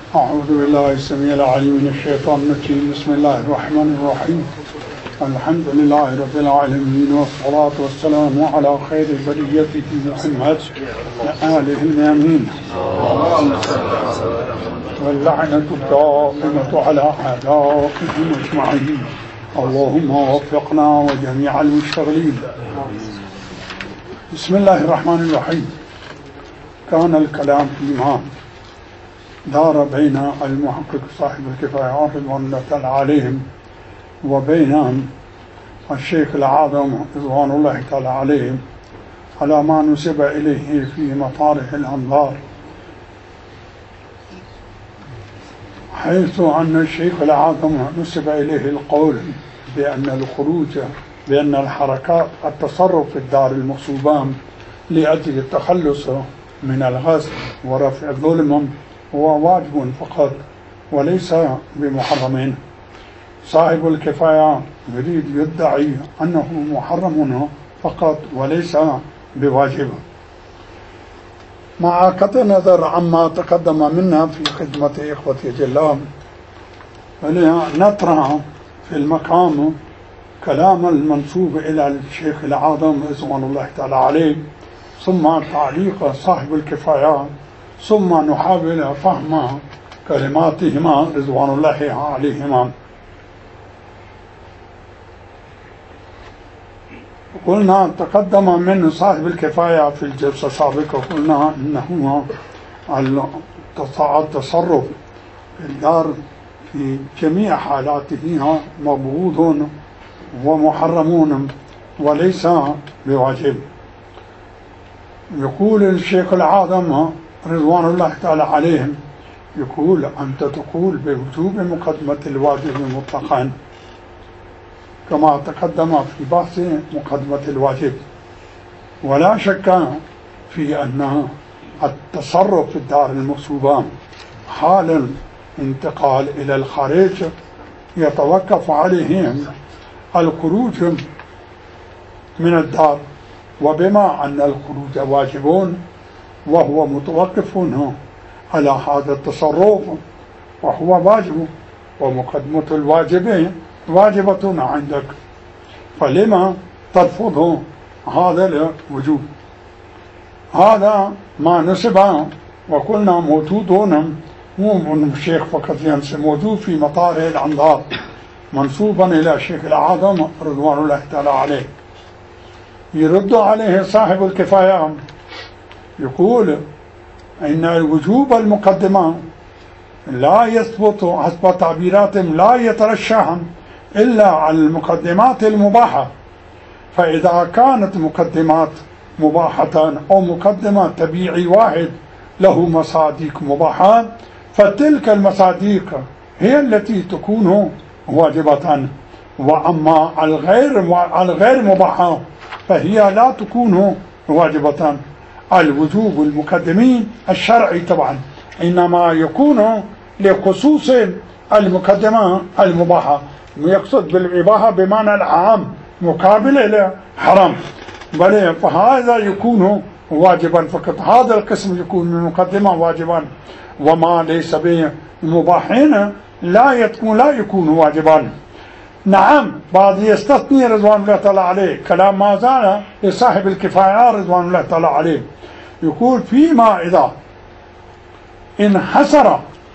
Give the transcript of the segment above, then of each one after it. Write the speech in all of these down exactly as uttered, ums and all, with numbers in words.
أعوذ بالله السميع العليم من الشيطان الرجيم. بسم الله الرحمن الرحيم. الحمد لله رب العالمين، والصلاة والسلام على خير بريته محمد وآله الميامين، واللعنة الدائمة على أعدائهم أجمعين. اللهم وفقنا وجميع المشتغلين. بسم الله الرحمن الرحيم. كان الكلام فيما دار بين المحقق صاحب الكفايات رضوان الله تعالى عليهم وبين الشيخ الأعظم رضوان الله تعالى عليهم على ما نسب إليه في مطارح الأنظار، حيث أن الشيخ الأعظم نسب إليه القول بأن الخروج بأن الحركات التصرف في الدار المغصوبان لأجل التخلص من الغصب ورفع الظلم هو واجب فقط وليس بمحرم. صاحب الكفاية يريد يدعي أنه محرم فقط وليس بواجب، مع قطع النظر عما تقدم منا في خدمة إخوتي جلال. نطرح في المقام كلام المنسوب إلى الشيخ الأعظم رضوان الله تعالى عليه، ثم تعليق صاحب الكفايات، ثم نحاول فهم كلماتهما رضوان الله عليهما. قلنا تقدم من صاحب الكفاية في الجلسة السابقة، قلنا إنه التصرف في الدار في جميع حالاتها مبغوض ومحرمون وليس بواجب. يقول الشيخ الأعظم رضوان الله تعالى عليهم، يقول أنت تقول بوجوب مقدمة الواجب مطلقا كما تقدم في بحث مقدمة الواجب، ولا شك في أن التصرف في الدار المغصوبة حال الانتقال إلى الخارج يتوقف عليهم الخروج من الدار، وبما أن الخروج واجبون وهو متوقف على هذا التصرف وهو واجب، ومقدمة الواجب واجبة عندك، فلما ترفض هذا الوجوب؟ هذا ما نسب، وقلنا موجود هنا مو من الشيخ فقط ينسب، موجود في مطارح الأنظار منسوبا إلى الشيخ الأعظم رضوان الله تعالى عليه. يرد عليه صاحب الكفاية يقول إن الوجوب المقدمة لا يثبت حسب تعبيراتهم لا يترشح إلا على المقدمات المباحة، فإذا كانت مقدمات مباحة أو مقدمة تبيعي واحد له مصادق مباحة، فتلك المصادق هي التي تكون واجبة، وأما الغير الغير مباحة فهي لا تكون واجبة. الوجوب المقدمين الشرعي طبعا إنما يكون لخصوص المقدمة المباحة، يقصد بالإباحة بمعنى العام مقابل إلى حرام، بل فهذا يكون واجبا فقط، هذا القسم يكون من المقدمة واجبا، وما ليس بمباحين لا يكون لا يكون واجبا. نعم، بعض يستثني رضوان الله تعالى عليه، كلام ما زال لصاحب الكفاية رضوان الله تعالى عليه، يقول فيما إذا انحصر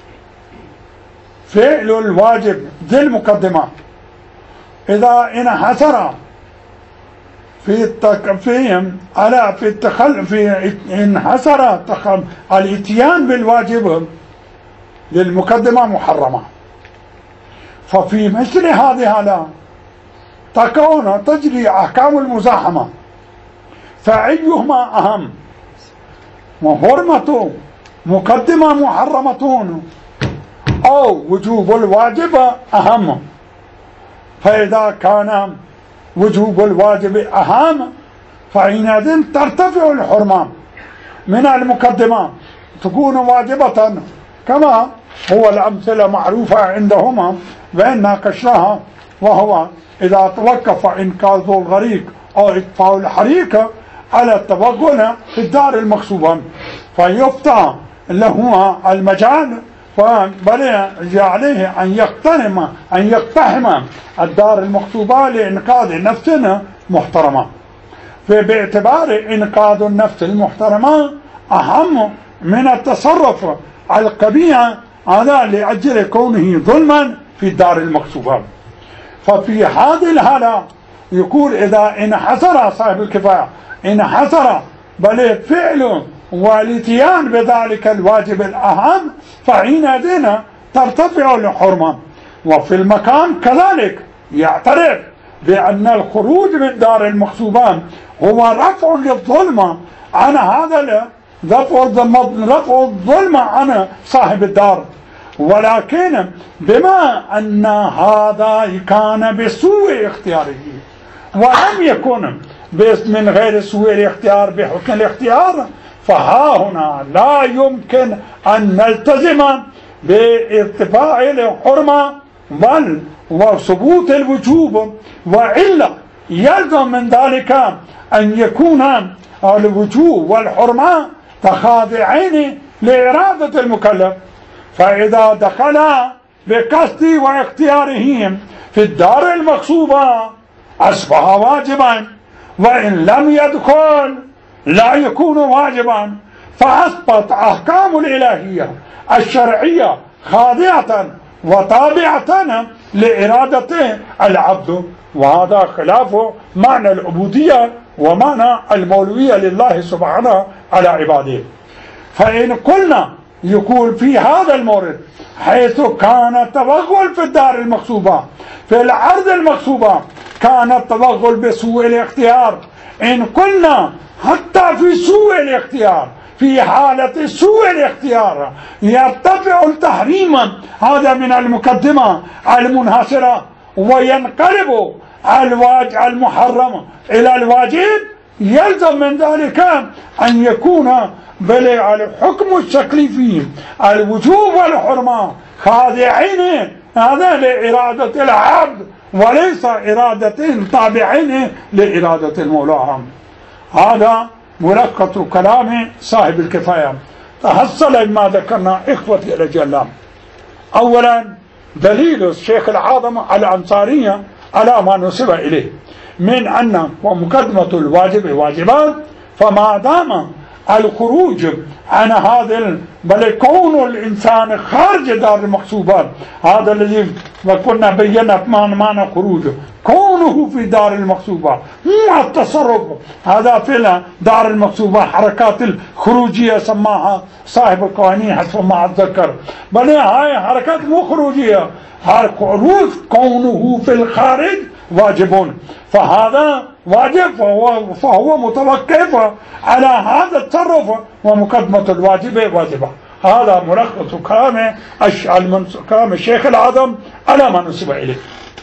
فعل الواجب ذي المقدمة، إذا انحصر في التكفيم على في التخل في انحصر تخل الاتيان بالواجب للمقدمة محرمة، ففي مثل هذه الحالة تكون تجري أحكام المزاحمة، فأيهما أهم؟ وحرمة مقدمة محرمة أو وجوب الواجب أهم؟ فإذا كان وجوب الواجب أهم فحينئذ ترتفع الحرمة من المقدمة تكون واجبة، كما هو الأمثلة معروفة عندهما وإن ناقشناها، وهو إذا توقف إنقاذ الغريق أو إطفاء الحريق على التوغل في الدار المغصوبة فيفتح لهما المجال فبل عليه أن يقتحم أن يقتحم الدار المغصوبة لإنقاذ نفس محترمة، فباعتبار إنقاذ النفس المحترمة أهم من التصرف القبيح هذا لأجل كونه ظلما في الدار المغصوبة. ففي هذه الحالة يقول إذا انحصر صاحب الكفاية انحصر بل فعل والاتيان بذلك الواجب الأهم فحينئذ ترتفع الحرمة. وفي المكان كذلك يعترف بأن الخروج من دار المغصوبة هو رفع للظلم عن هذا رفع الظلم عن صاحب الدار، ولكن بما أن هذا كان بسوء اختياره ولم يكن من غير سوء الاختيار بحكم الاختيار، فها هنا لا يمكن أن نلتزم بارتفاع الحرمة بل وثبوت الوجوب، وإلا يلزم من ذلك أن يكون الوجوب والحرمة تخاضعين لإرادة المكلف. فإذا دخل بقصد واختيارهم في الدار المغصوبة أصبح واجبا، وإن لم يدخل لا يكون واجبا، فأثبت أحكام الإلهية الشرعية خاضعة وتابعة لإرادة العبد، وهذا خلاف معنى العبودية ومعنى المولوية لله سبحانه على عباده. فإن قلنا يقول في هذا المورد حيث كان التوغل في الدار المغصوبة في الأرض المغصوبة كان التوغل بسوء الاختيار، إن قلنا حتى في سوء الاختيار في حالة سوء الاختيار يرتفع التحريم هذا من المقدمة المنحصرة وينقلب الواجب المحرم إلى الواجب، يلزم من ذلك أن يكون بل الحكم الشكلي فيه الوجوب والحرمة خاضعين هذا لإرادة العبد وليس إرادة تابعين لإرادة المولى. هذا ملخص كلام صاحب الكفاية. تحصل ما ذكرنا إخوتي الأجلاء. أولا دليل الشيخ العظم الأنصارية على ما نسب إليه من أن ومقدمة الواجب واجبات، فما دام الخروج عن هذا بل كون الإنسان خارج دار المغصوبات هذا الذي وكنا بينا معنى خروجه كونه في دار المغصوبة مع التصرف هذا في دار المغصوبة حركات الخروجية سماها صاحب القوانين حسب ما أتذكر، بل هاي حركات مو خروجية، خروج كونه في الخارج واجبون، فهذا واجب فهو, فهو متوقف على هذا التصرف ومقدمة الواجب واجبة. هذا ملخص كلام كلام الشيخ العظم على ما نسب إليه.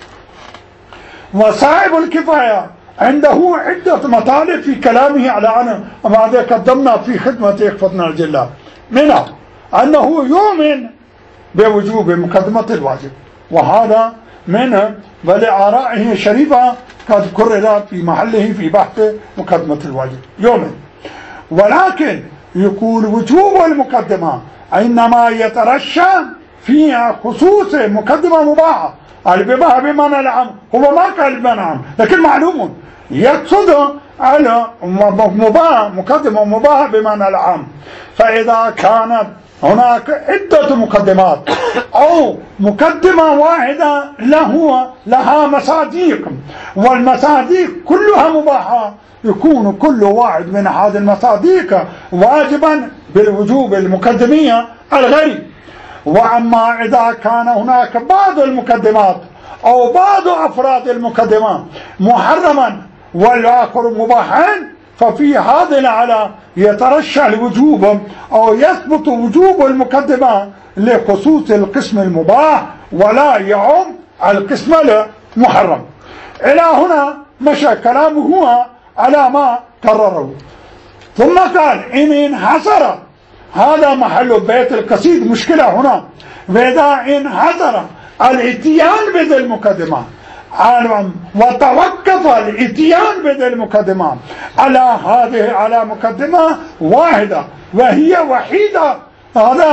وصاحب الكفاية عنده عدة مطالب في كلامه على أن ماذا قدمنا في خدمة إخوتنا الجلاء، منها أنه يؤمن بوجوب مقدمة الواجب، وهذا من بل آرائه الشريفة قد كررت في محله في بحث مقدمة الواجب يؤمن، ولكن يقول وجوب المقدمة إنما يترشى فيها خصوص مقدمة مباحة. المباح بمعنى العام هو ما قال بمعنى عام لكن معلوم يقصد على مباح مقدمة مباحة بمعنى العام. فإذا كانت هناك عدة مقدمات أو مقدمة واحدة له لها مصادق والمصادق كلها مباحة، يكون كل واحد من هذه المصادق واجبا بالوجوب المقدمية الغريب. وأما إذا كان هناك بعض المقدمات أو بعض أفراد المقدمة محرما والآخر مباحا، ففي هذه الحالة يترشح الوجوب أو يثبت وجوب المقدمة لخصوص القسم المباح ولا يعم القسم المحرم. إلى هنا مشى كلامه على ما قرره، ثم قال إن انحصر هذا محل بيت القصيد مشكلة هنا، وإذا انحصر الاتيان بذي المقدمة وتوقف الاتيان بذي المقدمة على هذه على مقدمة واحدة وهي وحيدة، هذا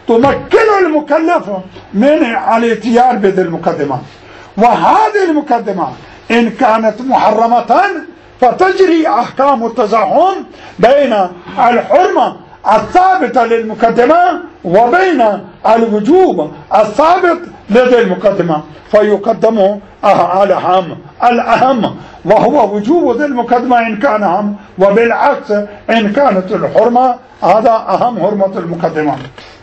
تمكن المكلف من الاتيان بذي المقدمات. وهذه المقدمات إن كانت محرمة فتجري أحكام التزاحم بين الحرمة الثابتة للمقدمة وبين الوجوب الثابت لذي المقدمة، فيقدم الأهم الأهم وهو وجوب ذي المقدمة إن كان أهم، وبالعكس إن كانت الحرمة هذا أهم حرمة المقدمة.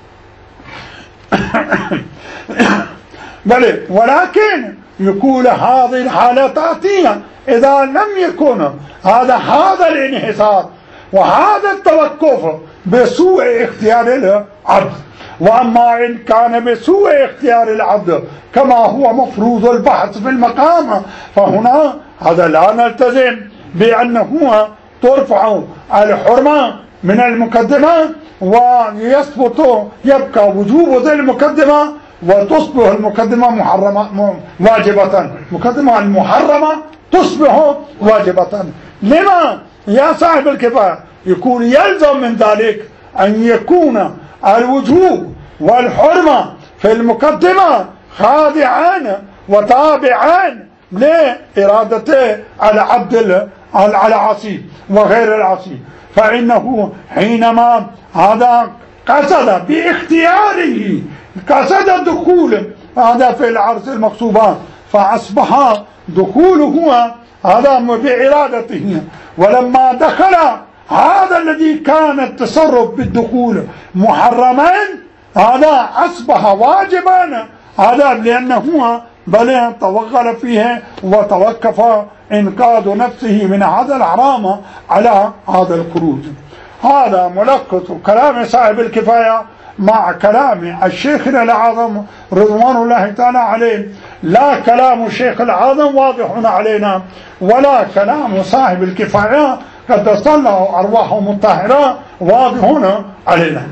بل ولكن يقول هذه الحالة تأتينا إذا لم يكن هذا هذا الانحصار وهذا التوقف بسوء اختيار العبد. وأما إن كان بسوء اختيار العبد كما هو مفروض البحث في المقام، فهنا هذا لا نلتزم بأنه ترفع الحرمة من المقدمة ويثبت يبقى وجوب ذي المقدمة وتصبح المقدمة محرمة واجبة. المقدمة المحرمة تصبح واجبة. لما يا صاحب الكفاية؟ يكون يلزم من ذلك أن يكون الوجوب والحرمة في المقدمة خاضعان وتابعان لإرادة العبد العاصي وغير العاصي. فإنه حينما هذا قصد باختياره قصد الدخول هذا في العرض المقصوبات فأصبح دخوله هذا بإرادته، ولما دخل هذا الذي كان التصرف بالدخول محرما هذا أصبح واجبا هذا لأنه بل توغل فيه وتوقف إنقاذ نفسه من هذا الحرام على هذا الخروج. هذا ملخص كلام صاحب الكفاية مع كلام الشيخ الأعظم رضوان الله تعالى عليه. لا كلام الشيخ الأعظم واضح علينا ولا كلام صاحب الكفاية قد صلوا أرواحهم الطاهرة واضح علينا.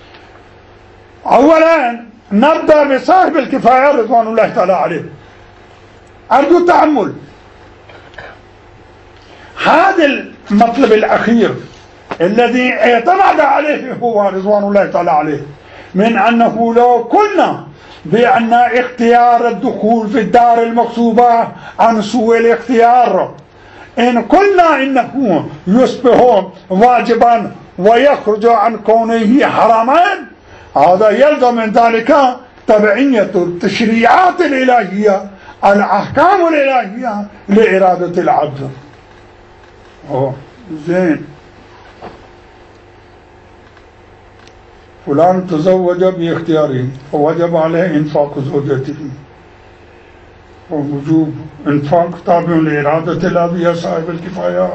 أولا نبدأ بصاحب الكفاية رضوان الله تعالى عليه. أرجو التأمل. هذا المطلب الأخير الذي اعتمد عليه هو رضوان الله تعالى عليه من أنه لو قلنا بأن اختيار الدخول في الدار المقصوبة عن سوء الاختيار إن قلنا إنه يصبح واجبا ويخرج عن كونه حراما هذا يلزم من ذلك تبعية التشريعات الإلهية الأحكام الإلهية لإرادة العبد. أوه زين. فلان تزوج باختياره فوجب عليه إنفاق زوجته، ووجوب إنفاق تابع لإرادة الله يا صاحب الكفاية.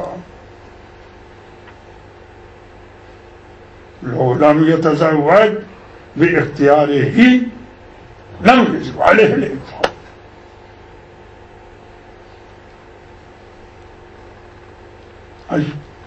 لو لم يتزوج باختياره لم يجب عليه الإنفاق. أي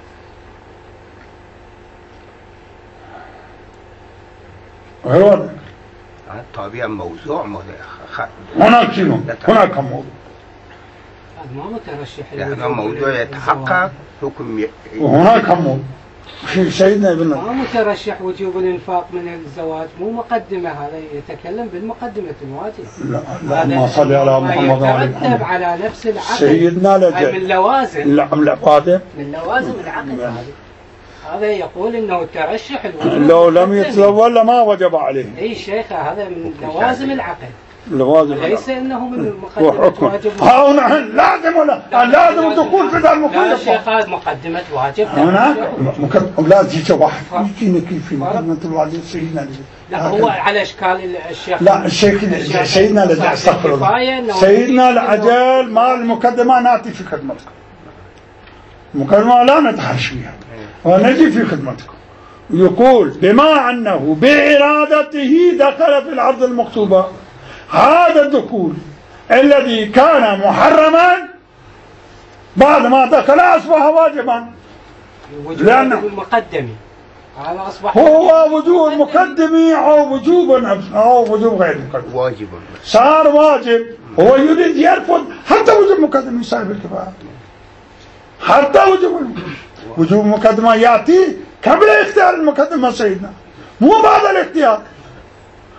غير واضح. طبيعي موضوع هناك شنو؟ هناك موضوع ما مترشح يعني موضوع يتحقق حكم ي... وهناك موضوع سيدنا ابن ما مترشح وجوب الانفاق من الزواج مو مقدمة، هذا يتكلم بالمقدمة الواجب. لا لا ما صلي على محمد وعلى محمد على نفس العقد سيدنا لجأ من لوازم لا لوازم من لوازم العقد هذا. هذا يقول انه الترشح لو لم يتزوج لما وجب عليه. اي شيخ هذا من لوازم العقد لوازم ليس انه من مقدمة واجب. هنا لازم ولا لازم الدخول في ذا المكلف. لا شيخ هذا مقدمة واجب. هناك لازم يجي واحد يجينا كيف في مقدمة الواجب سيدنا. لا هو على اشكال الشيخ. لا الشيخ سيدنا الذي استغفر الله سيدنا العجل ما المقدمة نأتي في خدمتكم. المقدمة لا نتحرش فيها ونجي في خدمتكم. يقول بما أنه بإرادته دخل في العرض المكتوبة هذا الدخول الذي كان محرما بعد ما دخل أصبح واجبا لأنه المقدمي هذا أصبح هو وجوب مقدمي أو وجوب أو وجوب غير مقدم واجب صار واجب. هو يريد يرفض حتى وجوب مقدمي صاحب الكفاية حتى وجوب وجوب مقدمة يأتي قبل اختيار المقدمة سيدنا مو بعد الاختيار.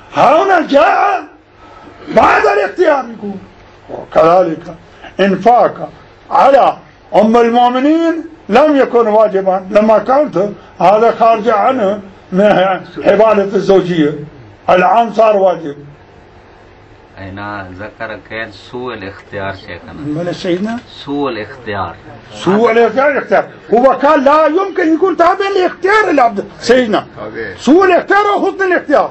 هنا جاء بعد الاختيار يقول وكذلك إنفاق على أم المؤمنين لم يكن واجبا لما قلت هذا خارج عنه من حبالة الزوجية الآن صار واجب. أنا ذكر كان سوء الاختيار شيخنا من سيدنا سوء الاختيار سوء الاختيار الاختيار هو كان لا يمكن يكون تابع لاختيار العبد سيدنا سوء الاختيار وحسن الاختيار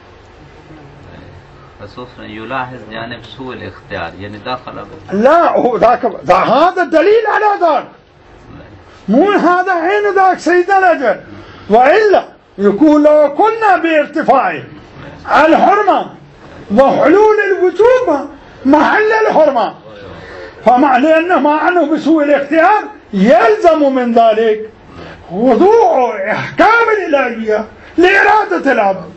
خصوصا يلاحظ جانب سوء الاختيار يعني داخل لا هو ذاك هذا الدليل على ذلك مو هذا حين ذاك سيدنا الأجل وإلا يكون لو كنا بارتفاع الحرمة وحلول الوجوب محل الحرمة فمعنى أنه مع أنه بسوء الاختيار يلزم من ذلك وضوع إحكام الإلهية لإرادة العبد.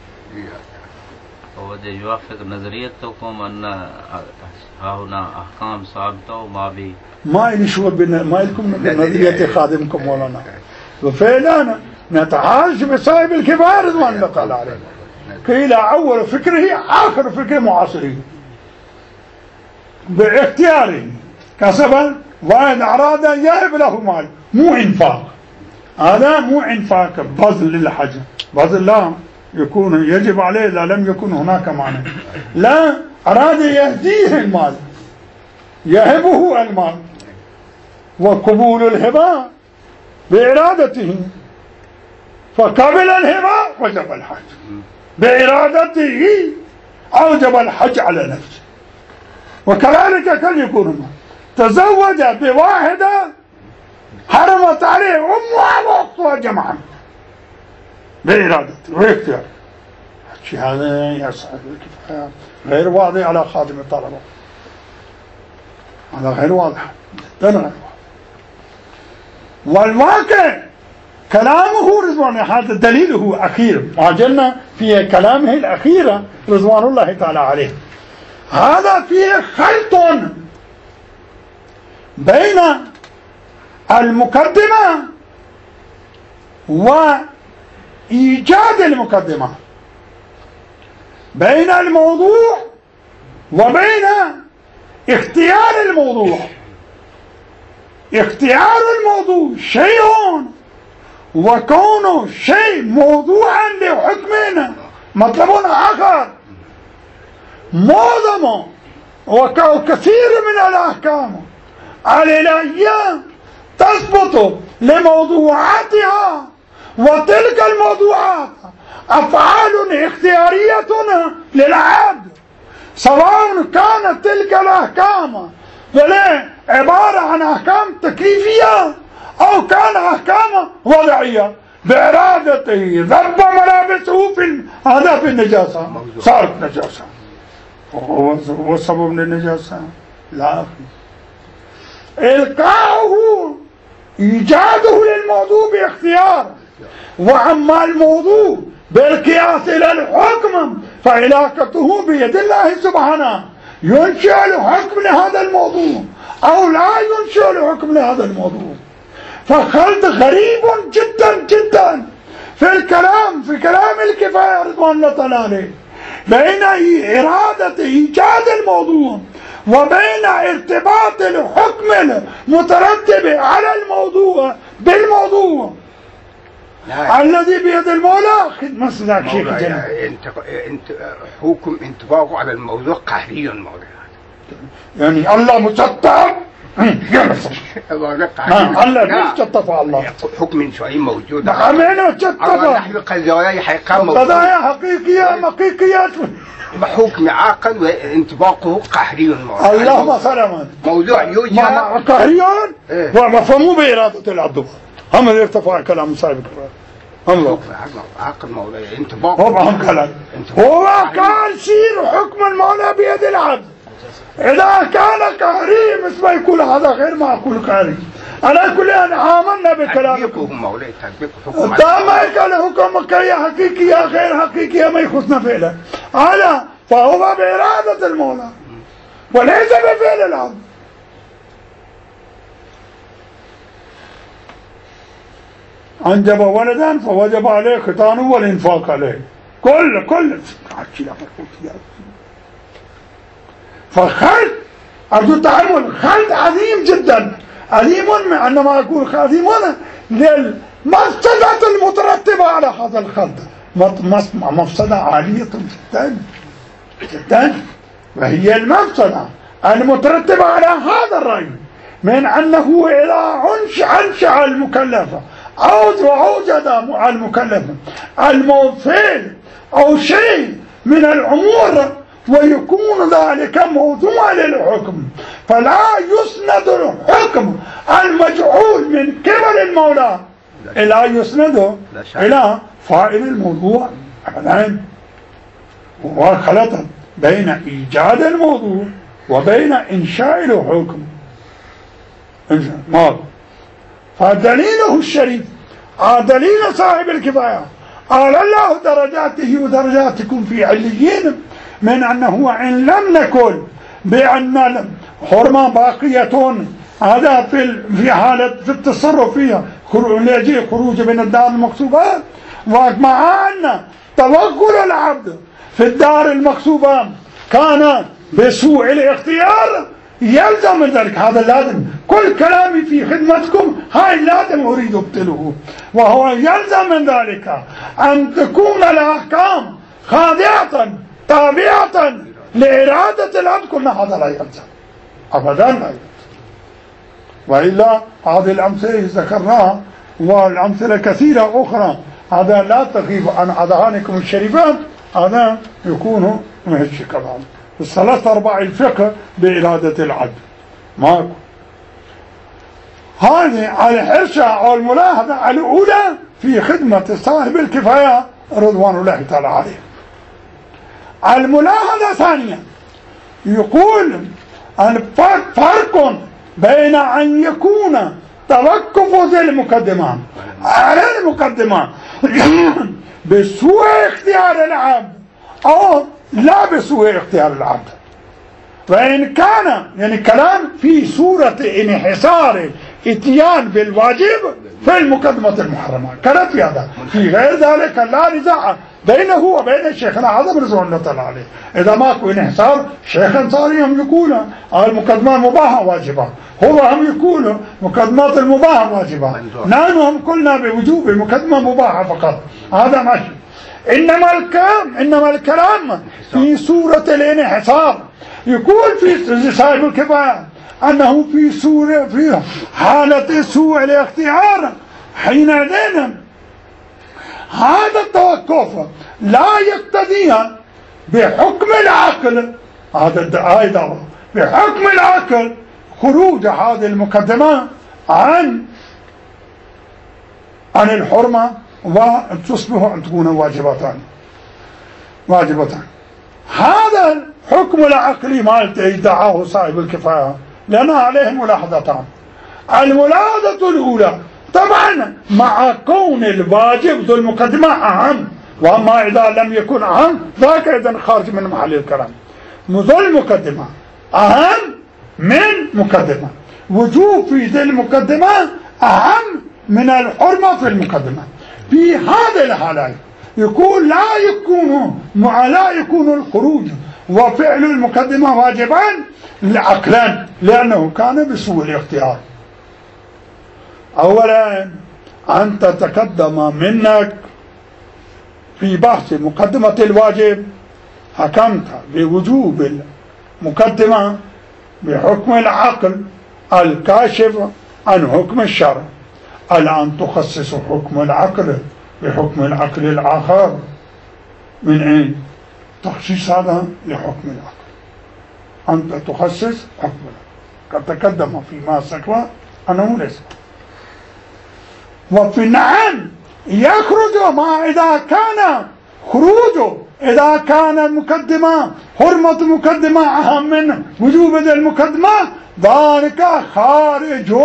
هو يوافق نظريتكم أن هنا أحكام ثابتة وما بي ما إلي شغل بنا ما لكم بنظرية خادمكم مولانا وفعلا نتعايش بصاحب الكفاية رضوان الله تعالى عليه قيل أول فكره آخر فكر معاصره باختياره كسبا وإن أراد أن يهب له مال مو إنفاق هذا مو إنفاق بذل للحاجة بذل لا يكون يجب عليه إذا لم يكن هناك معنى لا أراد يهديه المال يهبه المال وقبول الهبة بإرادته فقبل الهبة وجب الحج بإرادته أوجب الحج على نفسه وكذلك كان يكون تزوج بواحدة حرمت عليه أمها وأختها جمعا بإرادته واختيار الشيء هذا يا صاحب الكفاية غير واضح على خادم الطلبة هذا غير واضح جدا غير واضح والواقع كلامه رضوان هذا دليله أخير ما جلنا في كلامه الأخيرة رضوان الله تعالى عليه هذا فيه خلط بين المقدمة وإيجاد المقدمة بين الموضوع وبين اختيار الموضوع اختيار الموضوع شيء وكونه شيء موضوعا لحكمنا مطلب آخر معظم وكثير من الأحكام الإلهية تثبت لموضوعاتها وتلك الموضوعات أفعال اختيارية للعبد سواء كانت تلك الأحكام ولا عبارة عن أحكام تكليفية أو كان أحكام وضعية بإرادته ذب ملابسه في هذا في النجاسة صارت نجاسة هو السبب للنجاسة لا أخي إلقاؤه إيجاده للموضوع باختيار وأما الموضوع بالقياس إلى الحكم فعلاقته بيد الله سبحانه ينشئ الحكم لهذا الموضوع أو لا ينشئ الحكم لهذا الموضوع فخلط غريب جدا جدا في الكلام في كلام الكفاية رضوان الله تعالى عليه بين إرادة إيجاد الموضوع وبين ارتباط الحكم المترتب على الموضوع بالموضوع الذي بيد المولى خدمة ذاك شيخ جنة انت حكم انطباقه على الموضوع قهري الموضوع يعني الله مشطب الله مشطب الله حكم شوي موجود عمينه مشطب قضايا حقيقية قضايا حقيقية حقيقيات بحكم عاقل وانطباقه قهري الموضوع اللهم سلامات موضوع يوجد قهريون ومفهوم بإرادة العبد هم اللي ارتفع كلام صاحب الكفاية هم عقل موضوع انطباق هو هم كلام هو قال سير حكم المولى بيد العبد إذا كان قهري مثل ما يقول هذا غير معقول قهري على كل أن آمنا بكلامكم مولاي تطبيق حكم ما قال حكم كي حقيقية غير حقيقية ما يخصنا فعلا على فهو بإرادة المولى وليس بفعل العبد أنجب ولدا فوجب عليه ختانه والإنفاق عليه كل كل حكي لها مربوطيات. فالخلط أرجو التأمل، خلط عظيم جدا، عظيم عندما أقول عظيم للمفسدة المترتبة على هذا الخلط، مفسدة عالية جدا جدا، وهي المفسدة المترتبة على هذا الرأي من أنه إذا أنشأ المكلف أو أوجد المكلف المفعول أو شيء من الأمور ويكون ذلك موضوع للحكم، فلا يسند الحكم المجعول من قبل المولى إلا يسنده إلى فاعل الموضوع أبدا. وخلط بين إيجاد الموضوع وبين إنشاء الحكم. ماذا؟ فدليله الشريف دليل صاحب الكفاية قال الله درجاته ودرجاتكم في عليين، من أنه إن لم نكن بأن الحرمة باقية هذا في في حالة في التصرف فيها يجي خروج من الدار المغصوبة، ومع أن توغل العبد في الدار المغصوبة كان بسوء الاختيار يلزم من ذلك. هذا لازم، كل كلامي في خدمتكم هاي لازم أريد أبطله، وهو يلزم من ذلك أن تكون الأحكام خاضعة تابعة لإرادة العبد. كنا هذا لا يلزم أبدا، لا يلزم. وإلا هذه الأمثلة ذكرناها والأمثلة كثيرة أخرى، هذا لا تغيب عن أذهانكم الشريفات، هذا يكون مهش كلام. الثلاث أرباع الفقه بإرادة العبد ماكو. هذه الحرشة أو الملاحظة الأولى في خدمة صاحب الكفاية رضوان الله تعالى عليه. الملاحظة الثانية يقول الفرق بين أن يكون توقف ذي المقدمة على المقدمة بسوء اختيار العبد أو لا بسوء اختيار العبد. وإن كان يعني كلام في صورة انحصار اتيان بالواجب في المقدمة المحرمة، كانت في هذا، في غير ذلك لا نزاع بينه وبين شيخنا عظم رضوان الله تعالى عليه. إذا ماكو انحصار شيخ أنصاري هم يقولوا المقدمات مباحة واجبة، هو هم يقولوا مقدمات المباحة واجبة، نحن هم قلنا بوجوب المقدمة مباحة فقط، هذا ماشي. إنما الكلام إنما الكلام في صورة الانحصار، يقول في صاحب الكفاية أنه في سورة في حالة سوء الاختيار حينئذ هذا التوقف لا يقتضي بحكم العقل، هذا أيضا بحكم العقل خروج هذه المقدمة عن عن الحرمة وتصبح أن تكون واجبتان واجبتان. هذا الحكم العقلي ما ادعاه صاحب الكفاية، لأن عليه ملاحظتان. الملاحظة الأولى طبعا مع كون الواجب ذو المقدمة أهم، وأما إذا لم يكن أهم ذاك إذن خارج من محل الكلام. ذو المقدمة أهم من مقدمة، وجوب في ذي المقدمة أهم من الحرمة في المقدمة. في هذه الحالة يقول لا يكون مع لا يكون الخروج وفعل المقدمة واجبان عقلا، لأنه كان بسوء الاختيار. أولا أن تتقدم منك في بحث مقدمة الواجب حكمت بوجوب المقدمة بحكم العقل الكاشف عن حكم الشرع، الآن تخصص حكم العقل بحكم العقل الآخر. من أين تخصيص هذا لحكم العقل؟ أنت تخصص حكم العقل، قد تقدم فيما سكوى أنه ليس. وفي النعم يخرج ما إذا كان خروجه إذا كان المقدمة حرمة المقدمة أهم من وجوب المقدمة، ذلك خارج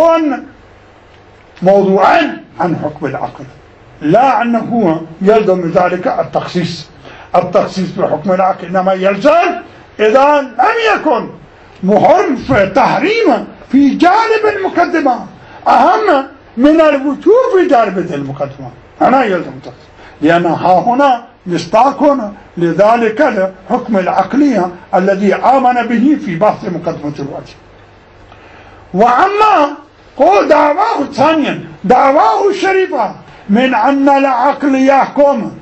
موضوعا عن حكم العقل، لا أنه يلزم ذلك التخصيص التخصيص بحكم العقل، إنما يلزم إذا لم يكن محرم في تحريم في جانب المقدمة أهم من الوجوب في جانب المقدمة، أنا يلزم تخصيص. لأن ها هنا مصداق لذلك الحكم العقلي الذي آمن به في بحث مقدمة الواجب. وأما قول دعواه ثانيا دعواه الشريفة من أن العقل يحكم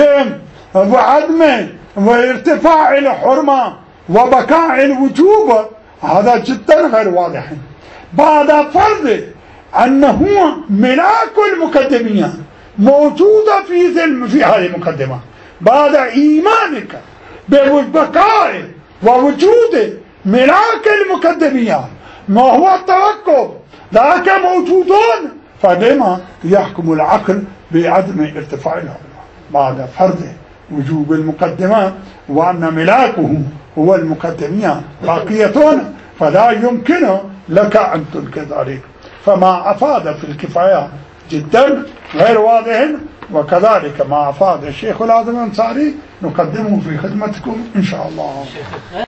بعدم وارتفاع الحرمة وبقاء الوجوب، هذا جدا غير واضح. بعد فرض أنه ملاك المقدمية موجودة في ذلك في هذه المقدمة، بعد إيمانك ببقاء ووجود ملاك المقدمية ما هو التوقف ذاك موجودون، فلما يحكم العقل بعدم ارتفاع الحرمة بعد فرض وجوب المقدمة وأن ملاكه هو المقدمية باقية، فلا يمكن لك أن تنكر ذلك. فما أفاد في الكفاية جدا غير واضح، وكذلك ما أفاد الشيخ العظيم الأنصاري نقدمه في خدمتكم إن شاء الله.